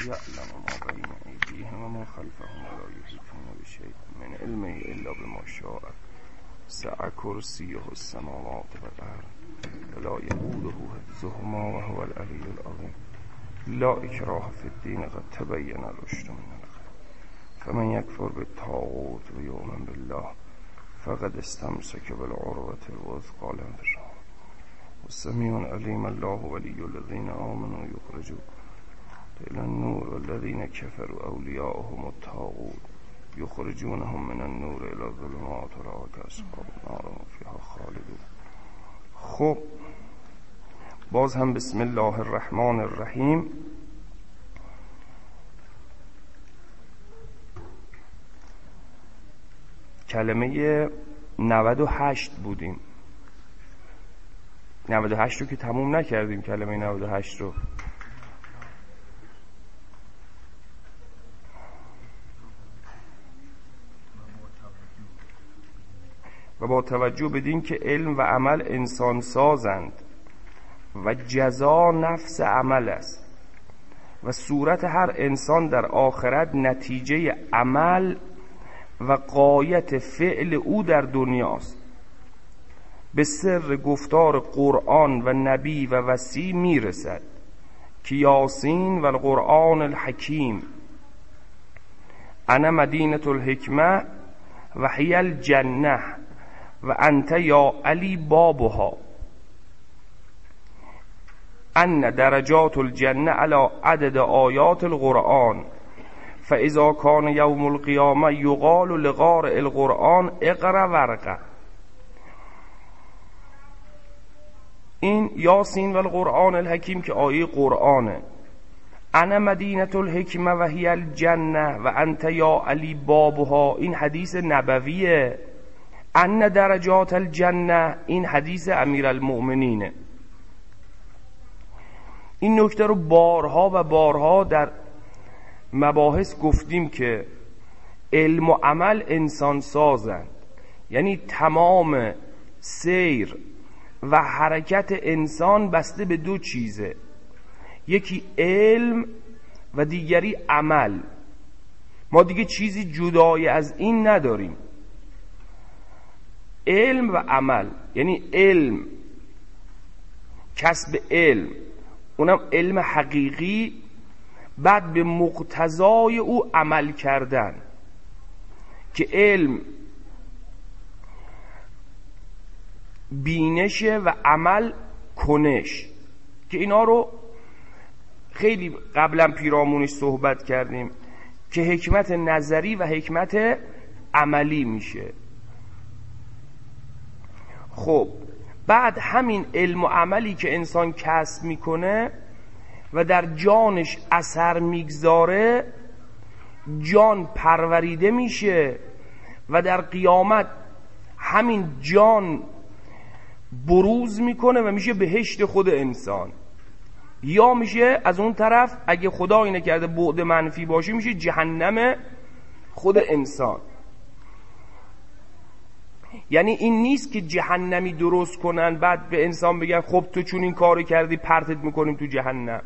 یعلم ما بین ایدیهم و ما خلفهم ولا یحیطون بشیء من علمه الا بما شاء سع کرسیه السماوات والارض ولا یئوده حفظهما وهو العلی العظیم لا اکراه فی الدین قد تبین الرشد من الغی فمن یکفر بالطاغوت و یؤمن بالله فقد استمسک بالعروة الوثقی لا انفصام والسمیع علیم الله ولی الذین آمنوا یخرجون إلى النور والذين كفروا أولياؤهم الطاغوت يخرجونهم من النور إلى الظلمات أولئك أصحاب النار هم فيها خالدون. خب باز هم بسم الله الرحمن الرحیم. کلمه 98 بودیم. 98 رو که تموم نکردیم. کلمه 98 رو و با توجه بدین که علم و عمل انسان سازند و جزا نفس عمل است و صورت هر انسان در آخرت نتیجه عمل و غایت فعل او در دنیاست. به سر گفتار قرآن و نبی و وصی میرسد که یاسین و القرآن الحکیم انا مدینة الحکمه و هی الجنه و انت یا علی بابها ان درجات الجنه علی عدد آیات القرآن فاذا کان یوم القیامه یقال لقارئ القرآن اقرأ ورقه. این یاسین و القرآن الحکیم که آیه قرآنه. انا مدینة الحکمه و هی الجنه و انت یا علی بابها این حدیث نبویه. ان درجات الجنه این حدیث امیرالمؤمنینه. این نکته رو بارها و بارها در مباحث گفتیم که علم و عمل انسان سازند، یعنی تمام سیر و حرکت انسان بسته به دو چیزه، یکی علم و دیگری عمل. ما دیگه چیزی جدای از این نداریم. علم و عمل، یعنی علم، کسب علم، اونم علم حقیقی، بعد به مقتضای او عمل کردن که علم بینشه و عمل کنش، که اینا رو خیلی قبلا پیرامونش صحبت کردیم که حکمت نظری و حکمت عملی میشه. خب بعد همین علم و عملی که انسان کسب میکنه و در جانش اثر میگذاره، جان پروریده میشه و در قیامت همین جان بروز میکنه و میشه بهشت خود انسان، یا میشه از اون طرف اگه خدا اینه کرده بعد منفی باشه میشه جهنم خود انسان. یعنی این نیست که جهنمی درست کنن بعد به انسان بگن خب تو چون این کارو کردی پرتت میکنیم تو جهنم،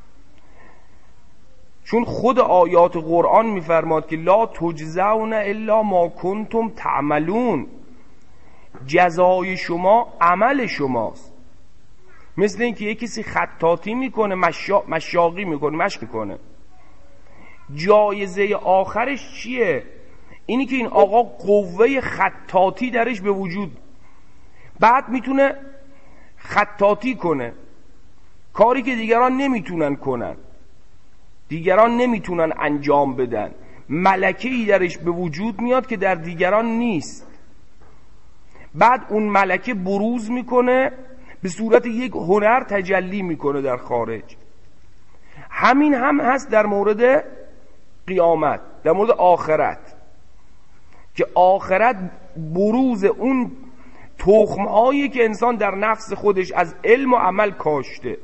چون خود آیات قرآن میفرماد که لا تجزون الا ما کنتم تعملون، جزای شما عمل شماست. مثل این که یک کسی خطاطی میکنه، مشاقی میکنه، مشق میکنه، جایزه آخرش چیه؟ اینی که این آقا قوه خطاطی درش به وجود، بعد میتونه خطاطی کنه، کاری که دیگران نمیتونن کنن، دیگران نمیتونن انجام بدن، ملکه‌ای درش به وجود میاد که در دیگران نیست. بعد اون ملکه بروز میکنه، به صورت یک هنر تجلی میکنه در خارج. همین هم هست در مورد قیامت، در مورد آخرت، که آخرت بروز اون تخم‌هایی که انسان در نفس خودش از علم و عمل کاشته.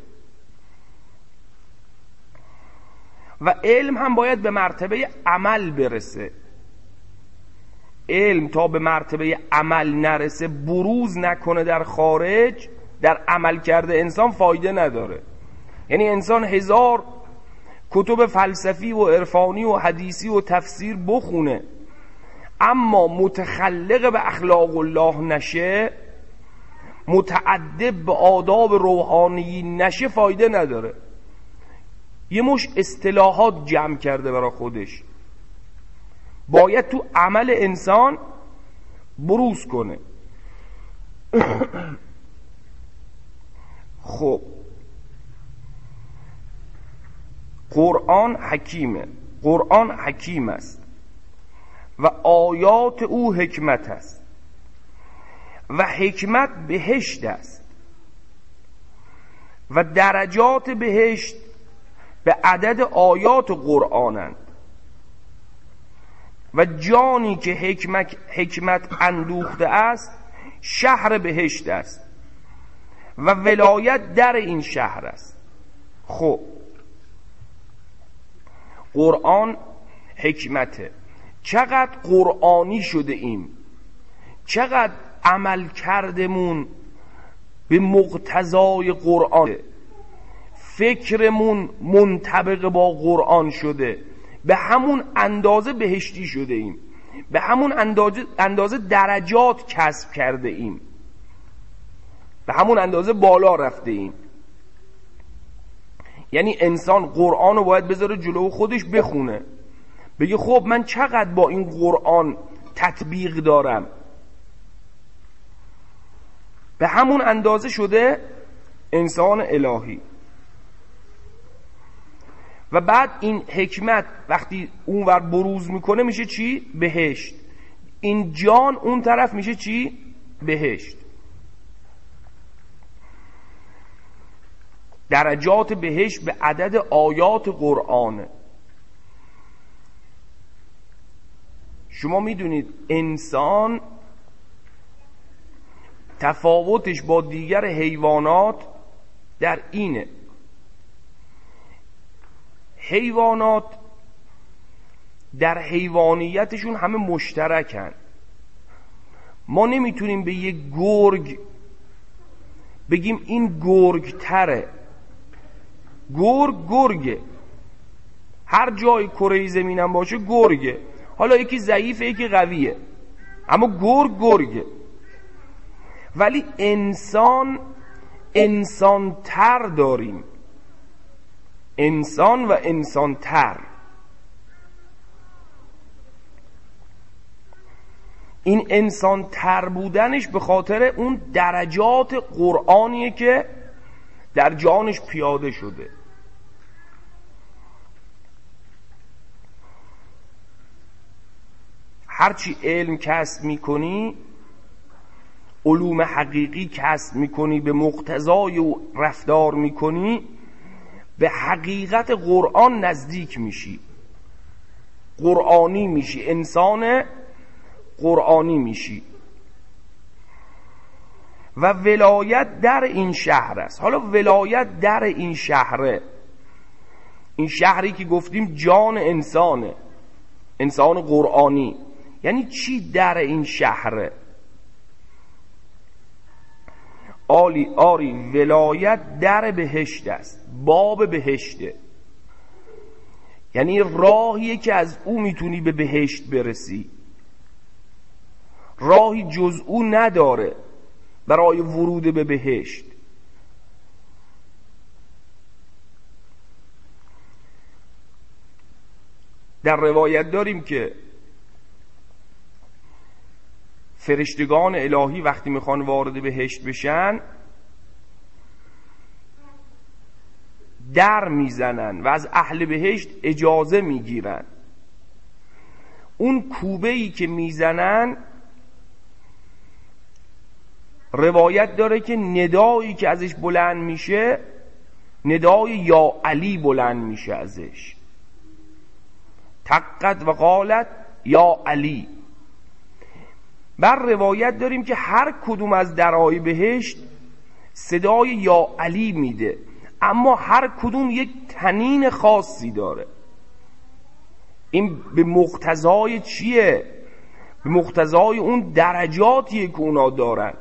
و علم هم باید به مرتبه عمل برسه. علم تا به مرتبه عمل نرسه، بروز نکنه در خارج، در عمل کرده انسان فایده نداره. یعنی انسان 1000 کتب فلسفی و عرفانی و حدیثی و تفسیر بخونه، اما متخلق به اخلاق الله نشه، متعدب به آداب روحانی نشه، فایده نداره. یه مش اصطلاحات جمع کرده برای خودش، باید تو عمل انسان بروز کنه. خب قرآن حکیمه، قرآن حکیم است و آیات او حکمت است و حکمت بهشت است و درجات بهشت به عدد آیات قرآنند و جانی که حکمت اندوخته است شهر بهشت است و ولایت در این شهر است. خب قرآن حکمته، چقدر قرآنی شده ایم، چقدر عمل کردمون به مقتضای قرآن، فکرمون منطبق با قرآن شده، به همون اندازه بهشتی شده ایم، به همون اندازه درجات کسب کرده ایم، به همون اندازه بالا رفته ایم. یعنی انسان قرآن رو باید بذاره جلو خودش بخونه، بگه خب من چقدر با این قرآن تطبیق دارم، به همون اندازه شده انسان الهی. و بعد این حکمت وقتی اونور بروز میکنه میشه چی؟ بهشت. این جان اون طرف میشه چی؟ بهشت. درجات بهشت به عدد آیات قرآنه. شما میدونید انسان تفاوتش با دیگر حیوانات در اینه، حیوانات در حیوانیتشون همه مشترکن. ما نمیتونیم به یک گرگ بگیم این گرگ تره. گرگه، هر جای کره زمینم باشه گرگه، حالا یکی ضعیفه یکی قویه، اما گرگه. ولی انسان تر داریم، انسان و انسان تر. این انسان تر بودنش به خاطر اون درجات قرآنیه که در جانش پیاده شده. هرچی علم کسب میکنی، علوم حقیقی کسب میکنی، به مقتضای او رفتار میکنی، به حقیقت قرآن نزدیک میشی، قرآنی میشی، انسان قرآنی میشی. و ولایت در این شهر است. حالا ولایت در این شهره، این شهری که گفتیم جان انسانه، انسان قرآنی، یعنی چی در این شهره؟ آری ولایت در بهشت است، باب بهشته، یعنی راهیه که از او میتونی به بهشت برسی، راهی جز او نداره برای ورود به بهشت. در روایت داریم که فرشتگان الهی وقتی میخوان وارد بهشت بشن در میزنن و از اهل بهشت اجازه میگیرن. اون کوبه‌ای که میزنن روایت داره که ندایی که ازش بلند میشه ندای یا علی بلند میشه ازش، تقت و قالت یا علی. بر روایت داریم که هر کدوم از درهای بهشت صدای یا علی میده، اما هر کدوم یک طنین خاصی داره. این به مقتضای چیه؟ به مقتضای اون درجاتیه که اونا دارن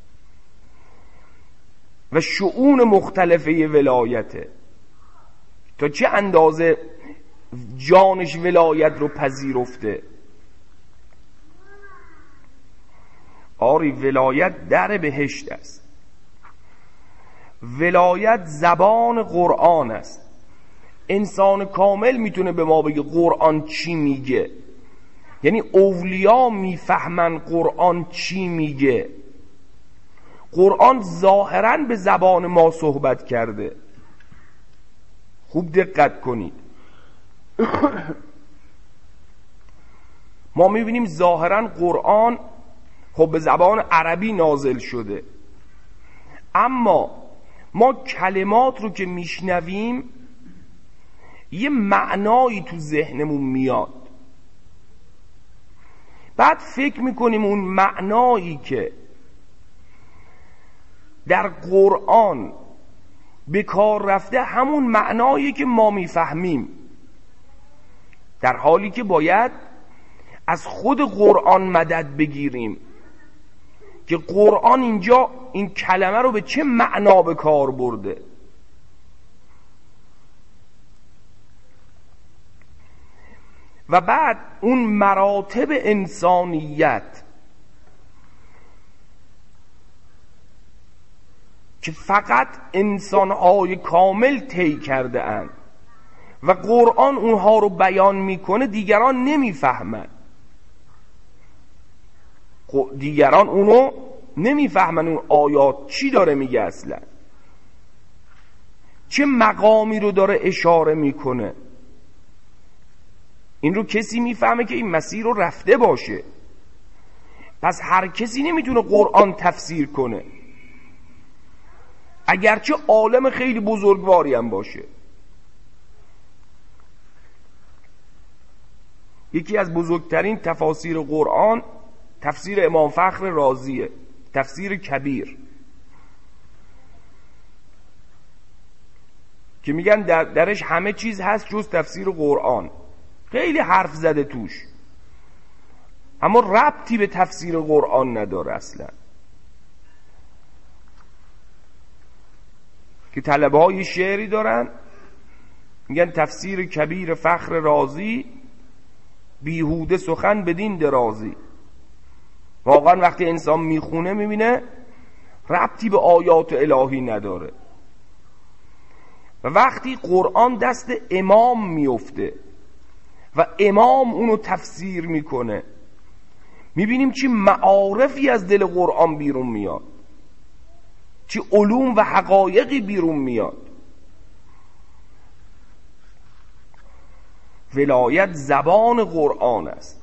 و شؤون مختلفه ولایته. تا چه اندازه جانش ولایت رو پذیرفته. آری ولایت در بهشت است. ولایت زبان قرآن است. انسان کامل میتونه به ما بگه قرآن چی میگه، یعنی اولیا میفهمن قرآن چی میگه. قرآن ظاهراً به زبان ما صحبت کرده. خوب دقت کنید. ما میبینیم ظاهراً قرآن خب به زبان عربی نازل شده، اما ما کلمات رو که میشنویم یه معنایی تو ذهنمون میاد، بعد فکر میکنیم اون معنایی که در قرآن به کار رفته همون معنایی که ما میفهمیم، در حالی که باید از خود قرآن مدد بگیریم که قرآن اینجا این کلمه رو به چه معنا به کار برده. و بعد اون مراتب انسانیت که فقط انسان‌های کامل طی کرده اند و قرآن اونها رو بیان میکنه، دیگران نمیفهمن. دیگران اونو نمیفهمن، اون آیات چی داره میگه، اصلا چه مقامی رو داره اشاره میکنه. این رو کسی میفهمه که این مسیر رو رفته باشه. پس هر کسی نمیتونه قرآن تفسیر کنه، اگرچه عالم خیلی بزرگواری هم باشه. یکی از بزرگترین تفاسیر قرآن تفسیر امام فخر رازیه، تفسیر کبیر، که میگن درش همه چیز هست جز تفسیر قرآن. خیلی حرف زده توش، اما ربطی به تفسیر قرآن نداره اصلا. که طلبه های شعری دارن میگن تفسیر کبیر فخر رازی، بیهوده سخن بدین درازی. واقعا وقتی انسان میخونه میبینه ربطی به آیات الهی نداره. و وقتی قرآن دست امام میفته و امام اونو تفسیر میکنه، میبینیم چه معارفی از دل قرآن بیرون میاد، چه علوم و حقایقی بیرون میاد. ولایت زبان قرآن است.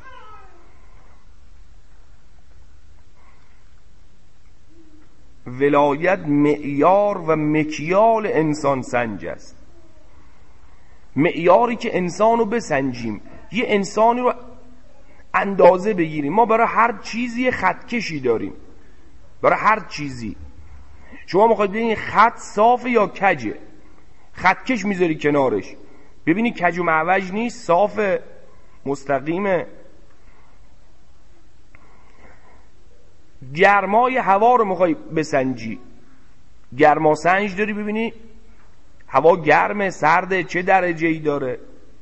ولایت معیار و مکیال انسان سنج است. معیاری که انسان رو بسنجیم، یه انسانی رو اندازه بگیریم. ما برای هر چیزی خطکشی داریم، برای هر چیزی. شما میخواید ببینید خط صافه یا کجه، خطکش میذاری کنارش ببینی کج و معوج نیست، صافه، مستقیمه. گرمای هوا رو میخوای بسنجی، گرما سنج داری ببینی هوا گرمه سرده چه درجه‌ای داره.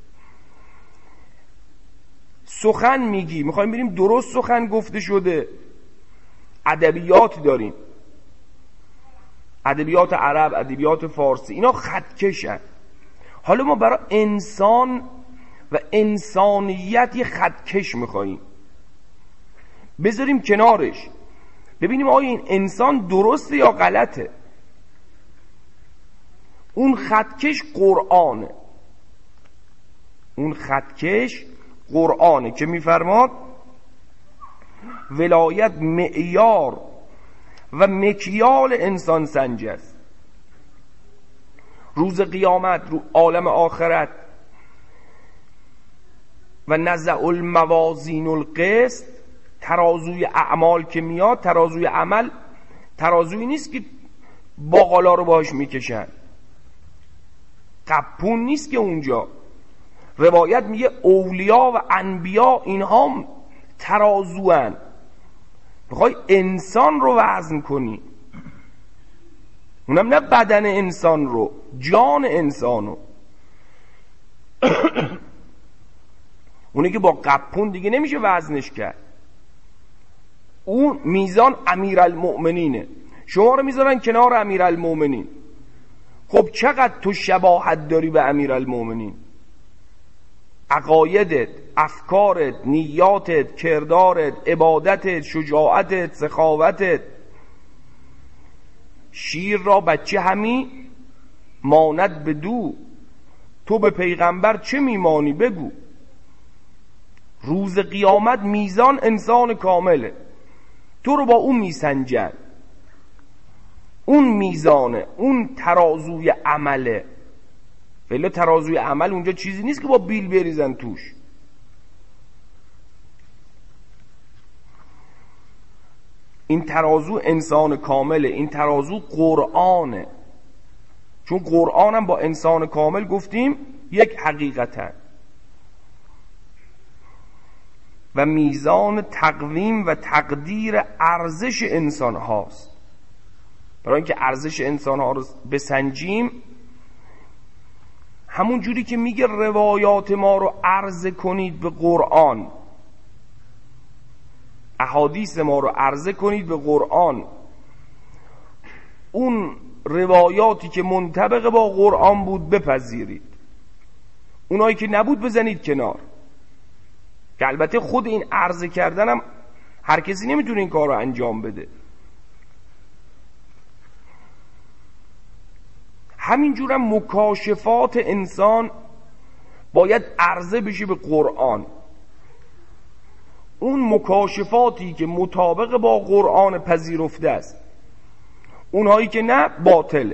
سخن میگی، میخوایم ببینیم درست سخن گفته شده. ادبیات داریم، ادبیات عرب، ادبیات فارسی، اینا خطکشن. حالا ما برای انسان و انسانیت یه خطکش میخواییم بذاریم کنارش، ببینیم آیا این انسان درسته یا غلطه. اون خطکش قرآنه، اون خطکش قرآنه که میفرماد ولایت معیار و مکیال انسان سنج است. روز قیامت، رو عالم آخرت، و نزع الموازین القسط، ترازوی اعمال که میاد، ترازوی عمل ترازوی نیست که باقالا رو باش میکشن، قپون نیست که اونجا. روایت میگه اولیا و انبیا اینها ترازوان. میخوای انسان رو وزن کنی، اونم نه بدن انسان رو، جان انسان رو. اونه که با قپون دیگه نمیشه وزنش کرد. اون میزان امیرالمؤمنینه، شما رو میذارن کنار امیرالمؤمنین. خب چقدر تو شباهت داری به امیرالمؤمنین؟ عقایدت، افکارت، نیاتت، کردارت، عبادتت، شجاعتت، سخاوتت. شیر را بچه همی ماند بدو، تو به پیغمبر چه میمانی بگو. روز قیامت میزان انسان کامله، تو رو با اون میسنجن. اون میزانه، اون ترازوی عمله. ولی ترازوی عمل اونجا چیزی نیست که با بیل بریزن توش. این ترازو انسان کامله، این ترازو قرآنه. چون قرآن هم با انسان کامل گفتیم یک حقیقتن. و میزان تقویم و تقدیر ارزش انسان هاست. برای اینکه ارزش انسان ها رو بسنجیم، همون جوری که میگه روایات ما رو عرضه کنید به قرآن، احادیث ما رو عرضه کنید به قرآن، اون روایاتی که منطبق با قرآن بود بپذیرید، اونایی که نبود بزنید کنار. که البته خود این عرضه کردنم هر کسی نمیتونه این کار رو انجام بده. همینجورم مکاشفات انسان باید عرضه بشه به قرآن. اون مکاشفاتی که مطابق با قرآن پذیرفته است، اونهایی که نه باطله.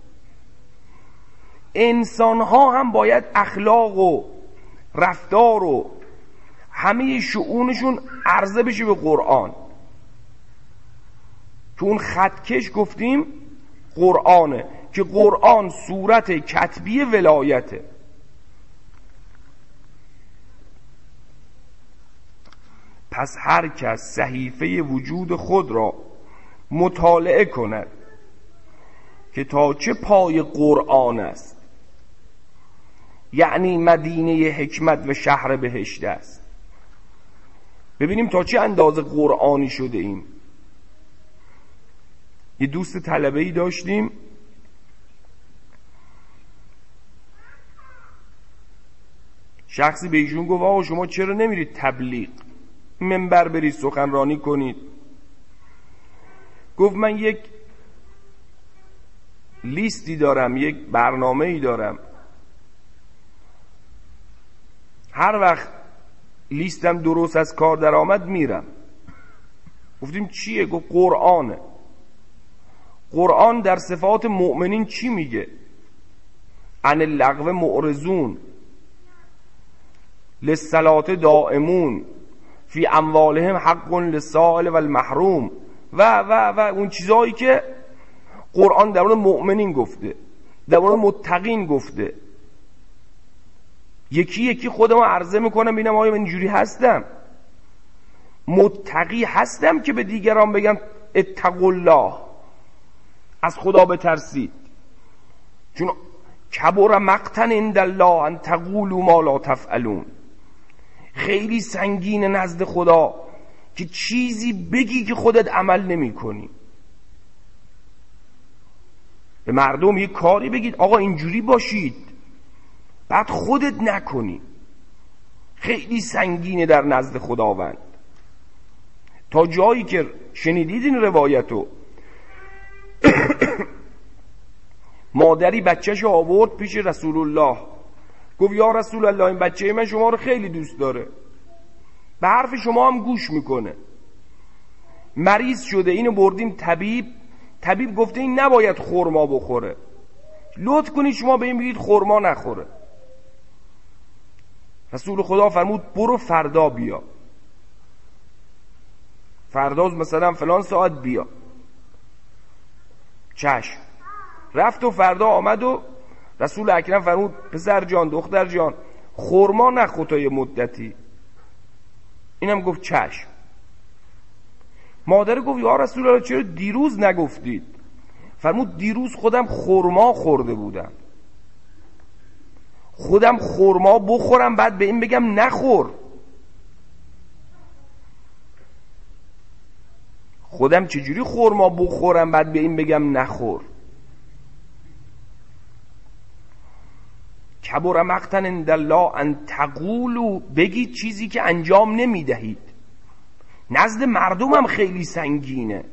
انسان ها هم باید اخلاق و رفتار و همه شؤونشون عرضه بشه به قرآن. تو اون خطکش گفتیم قرآنه، که قرآن صورت کتبی ولایته. پس هر کس صحیفه وجود خود را مطالعه کند که تا چه پای قرآن است، یعنی مدینه حکمت و شهر بهشت است. ببینیم تا چه اندازه قرآنی شده ایم. یه دوست طلبه‌ای داشتیم، شخصی به ایشون گفت آقا شما چرا نمیرید تبلیغ، منبر برید سخنرانی کنید؟ گفت من یک لیستی دارم، یک برنامه‌ای دارم، هر وقت لیستم درست از کار در آمد میرم. گفتیم چیه؟ گفت قرآنه. قرآن در صفات مؤمنین چی میگه؟ عن اللغو معرضون، للصلاة دائمون، فی اموالهم حق للسائل و المحروم و اون چیزایی که قرآن در مورد مؤمنین گفته، در مورد متقین گفته. یکی یکی خودم عرضه میکنم ببینم آیا من اینجوری هستم، متقی هستم که به دیگران بگم اتقوا الله، از خدا بترسید. چون کبر مقتا عند الله ان تقولوا ما لا تفعلون. خیلی سنگین نزد خدا که چیزی بگی که خودت عمل نمی کنی. به مردم یک کاری بگید آقا اینجوری باشید، بعد خودت نکنی. خیلی سنگینه در نزد خداوند. تا جایی که شنیدید این روایتو، مادری بچه‌شو آورد پیش رسول الله، گفت یا رسول الله این بچه من شما رو خیلی دوست داره، به حرف شما هم گوش میکنه، مریض شده، اینو بردیم طبیب گفته این نباید خرما بخوره، لطف کنید شما به این بگید خرما نخوره. رسول خدا فرمود برو فردا بیا، فردا مثلا فلان ساعت بیا. چشم. رفت و فردا آمد و رسول اکرم فرمود پسر جان دختر جان خرما نخور تا یه مدتی. اینم گفت چشم. مادر گفت یا رسول الله چرا دیروز نگفتید؟ فرمود دیروز خودم خرما خورده بودم. خودم خرما بخورم بعد به این بگم نخور؟ خودم چجوری خرما بخورم بعد به این بگم نخور؟ کبر مقتا عند الله ان تقولوا، بگید چیزی که انجام نمیدهید. نزد مردم هم خیلی سنگینه.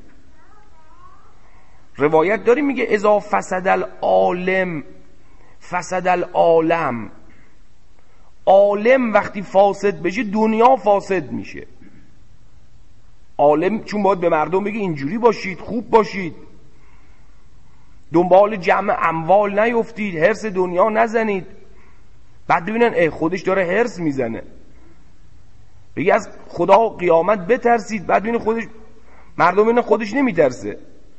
روایت داری میگه اذا فسد العالم فسد العالم. عالم وقتی فاسد بشه دنیا فاسد میشه. عالم چون باید به مردم بگه اینجوری باشید، خوب باشید، دنبال جمع اموال نیفتید، هرس دنیا نزنید. بعد ببینن خودش داره هرس میزنه. بگه از خدا قیامت بترسید، بعد ببینن خودش، مردم ببینن خودش نمیترسه.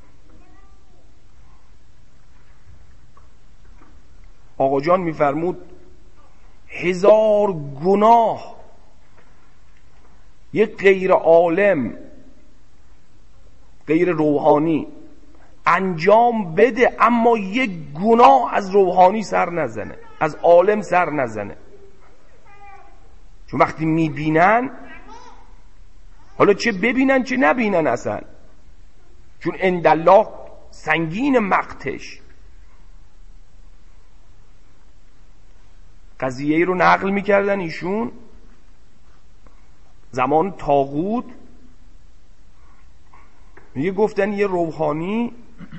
آقا جان میفرمود 1000 گناه یک غیر عالم، غیر روحانی انجام بده اما یک گناه از روحانی سر نزنه، از عالم سر نزنه. چون وقتی میبینن، حالا چه ببینن چه نبینن اصلا، چون عندالله سنگین مقتش. قضیه رو نقل میکردن ایشون زمان طاغوت، میگه گفتن یه روحانی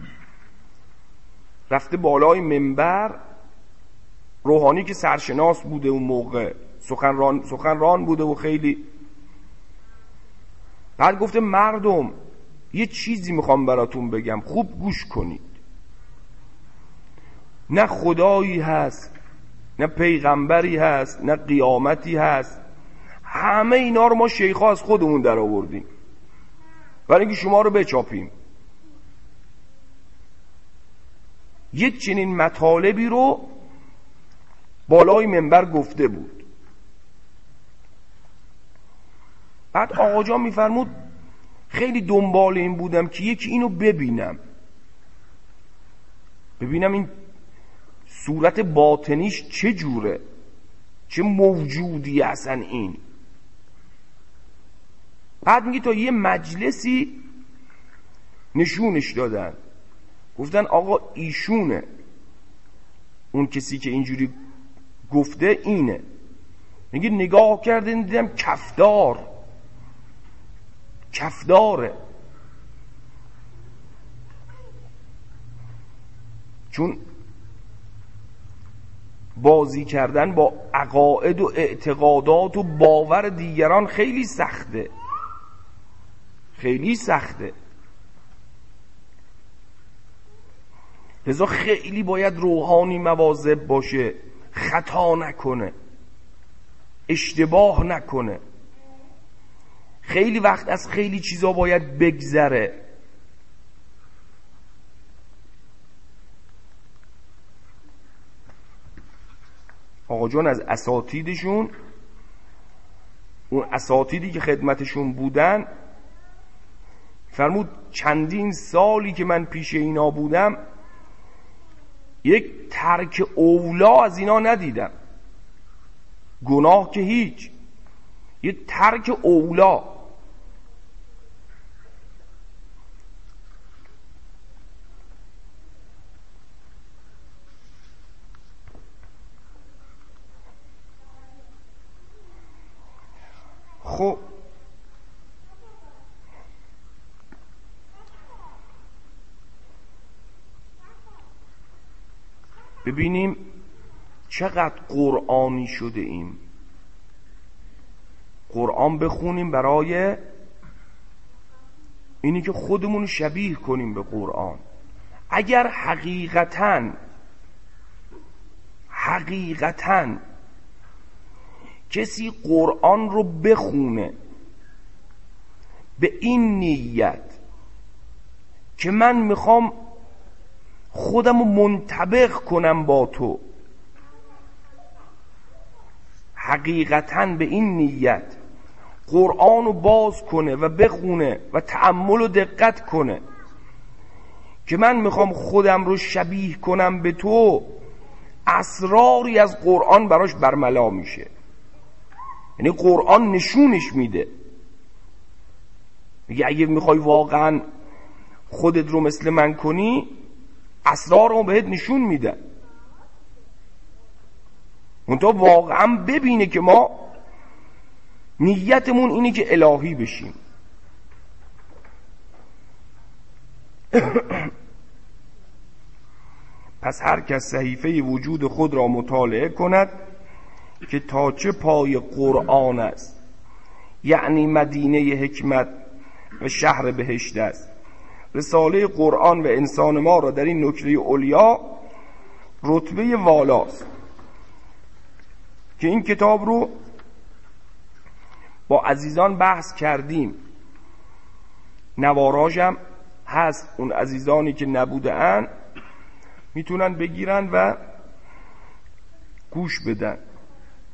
رفته بالای منبر، روحانی که سرشناس بوده اون موقع، سخنران بوده و خیلی، بعد گفته مردم یه چیزی میخوام براتون بگم، خوب گوش کنید. نه خدایی هست، نه پیغمبری هست، نه قیامتی هست. همه اینا رو ما شیخا از خودمون در آوردیم برای اینکه شما رو بچاپیم. یک چنین مطالبی رو بالای منبر گفته بود. بعد آقا جان میفرمود خیلی دنبال این بودم که یکی اینو ببینم این صورت باطنیش چه جوره، چه موجودی اصلا این. بعد میگه تا یه مجلسی نشونش دادن، گفتن آقا ایشونه، اون کسی که اینجوری گفته اینه. میگه نگاه کردن دیدم کفداره. چون بازی کردن با عقاید و اعتقادات و باور دیگران خیلی سخته، خیلی سخته. لذا خیلی باید روحانی مواظب باشه، خطا نکنه، اشتباه نکنه. خیلی وقت از خیلی چیزا باید بگذره. آقا جان از اساتیدشون، اون اساتیدی که خدمتشون بودن، فرمود چندین سالی که من پیش اینا بودم یک ترک اولا از اینا ندیدم. گناه که هیچ، یک ترک اولا. خب ببینیم چقدر قرآنی شده ایم. قرآن بخونیم برای اینی که خودمون شبیه کنیم به قرآن. اگر حقیقتاً کسی قرآن رو بخونه به این نیت که من میخوام خودم رو منطبق کنم با تو، حقیقتاً به این نیت قرآن رو باز کنه و بخونه و تأمل و دقت کنه که من میخوام خودم رو شبیه کنم به تو، اسراری از قرآن براش برملا میشه. یعنی قرآن نشونش میده، میگه اگه میخوای واقعا خودت رو مثل من کنی، اسرار رو بهت نشون میده. منتها واقعا ببینه که ما نیتمون اینه که الهی بشیم. پس هر کس صحیفه وجود خود را مطالعه کند که تا چه پای قرآن است، یعنی مدینه حکمت و شهر بهشت است. رساله قرآن و انسان ما را در این نکته علیا رتبه والاست که این کتاب رو با عزیزان بحث کردیم. نواراژم هست، اون عزیزانی که نبودن میتونن بگیرن و گوش بدن.